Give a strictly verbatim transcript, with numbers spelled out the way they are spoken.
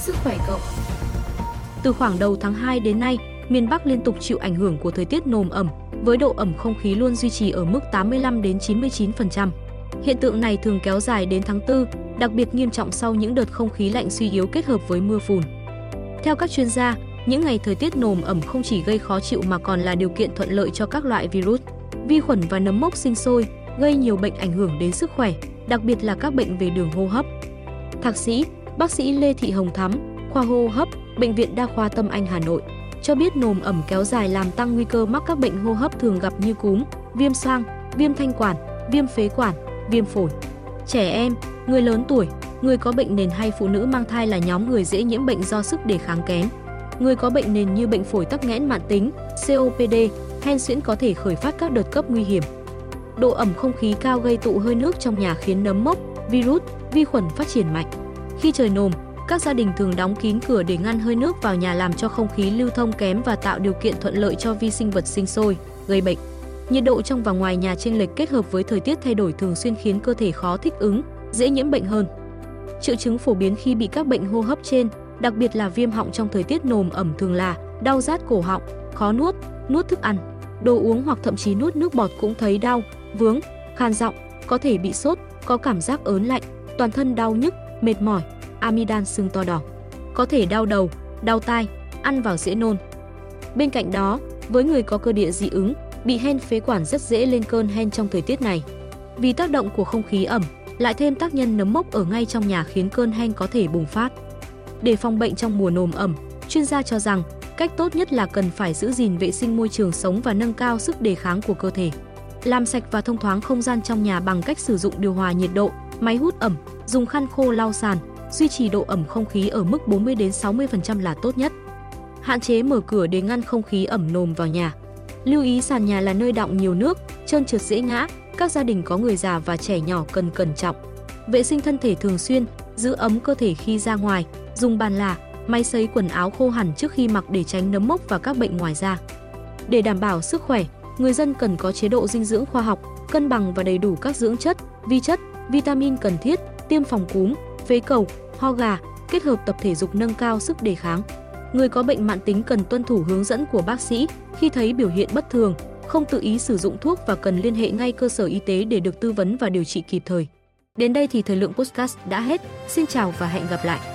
Sức khỏe cộng. Từ khoảng đầu tháng hai đến nay, miền Bắc liên tục chịu ảnh hưởng của thời tiết nồm ẩm, với độ ẩm không khí luôn duy trì ở mức tám mươi lăm đến chín mươi chín phần trăm. Hiện tượng này thường kéo dài đến tháng tư, đặc biệt nghiêm trọng sau những đợt không khí lạnh suy yếu kết hợp với mưa phùn. Theo các chuyên gia, những ngày thời tiết nồm ẩm không chỉ gây khó chịu mà còn là điều kiện thuận lợi cho các loại virus, vi khuẩn và nấm mốc sinh sôi, gây nhiều bệnh ảnh hưởng đến sức khỏe, đặc biệt là các bệnh về đường hô hấp. Thạc sĩ, bác sĩ Lê Thị Hồng Thắm, khoa hô hấp, Bệnh viện Đa khoa Tâm Anh Hà Nội, cho biết nồm ẩm kéo dài làm tăng nguy cơ mắc các bệnh hô hấp thường gặp như cúm, viêm xoang, viêm thanh quản, viêm phế quản, viêm phổi. Trẻ em, người lớn tuổi, người có bệnh nền hay phụ nữ mang thai là nhóm người dễ nhiễm bệnh do sức đề kháng kém. Người có bệnh nền như bệnh phổi tắc nghẽn mãn tính, xê ô pê đê, hen suyễn có thể khởi phát các đợt cấp nguy hiểm. Độ ẩm không khí cao gây tụ hơi nước trong nhà khiến nấm mốc, virus, vi khuẩn phát triển mạnh. Khi trời nồm, các gia đình thường đóng kín cửa để ngăn hơi nước vào nhà làm cho không khí lưu thông kém và tạo điều kiện thuận lợi cho vi sinh vật sinh sôi, gây bệnh. Nhiệt độ trong và ngoài nhà chênh lệch kết hợp với thời tiết thay đổi thường xuyên khiến cơ thể khó thích ứng, dễ nhiễm bệnh hơn. Triệu chứng phổ biến khi bị các bệnh hô hấp trên, đặc biệt là viêm họng trong thời tiết nồm ẩm thường là đau rát cổ họng, khó nuốt, nuốt thức ăn, đồ uống hoặc thậm chí nuốt nước bọt cũng thấy đau, vướng, khan giọng, có thể bị sốt, có cảm giác ớn lạnh, toàn thân đau nhức, mệt mỏi, amidan sưng to đỏ, có thể đau đầu, đau tai, ăn vào dễ nôn. Bên cạnh đó, với người có cơ địa dị ứng, bị hen phế quản rất dễ lên cơn hen trong thời tiết này. Vì tác động của không khí ẩm, lại thêm tác nhân nấm mốc ở ngay trong nhà khiến cơn hen có thể bùng phát. Để phòng bệnh trong mùa nồm ẩm, chuyên gia cho rằng cách tốt nhất là cần phải giữ gìn vệ sinh môi trường sống và nâng cao sức đề kháng của cơ thể. Làm sạch và thông thoáng không gian trong nhà bằng cách sử dụng điều hòa nhiệt độ, máy hút ẩm, dùng khăn khô lau sàn, duy trì độ ẩm không khí ở mức bốn mươi đến sáu mươi phần trăm là tốt nhất. Hạn chế mở cửa để ngăn không khí ẩm nồm vào nhà. Lưu ý sàn nhà là nơi đọng nhiều nước, trơn trượt dễ ngã, các gia đình có người già và trẻ nhỏ cần cẩn trọng. Vệ sinh thân thể thường xuyên, giữ ấm cơ thể khi ra ngoài, dùng bàn là, máy sấy quần áo khô hẳn trước khi mặc để tránh nấm mốc và các bệnh ngoài da. Để đảm bảo sức khỏe, người dân cần có chế độ dinh dưỡng khoa học, cân bằng và đầy đủ các dưỡng chất, vi chất, vitamin cần thiết, tiêm phòng cúm, phế cầu, ho gà, kết hợp tập thể dục nâng cao sức đề kháng. Người có bệnh mãn tính cần tuân thủ hướng dẫn của bác sĩ, khi thấy biểu hiện bất thường, không tự ý sử dụng thuốc và cần liên hệ ngay cơ sở y tế để được tư vấn và điều trị kịp thời. Đến đây thì thời lượng podcast đã hết. Xin chào và hẹn gặp lại.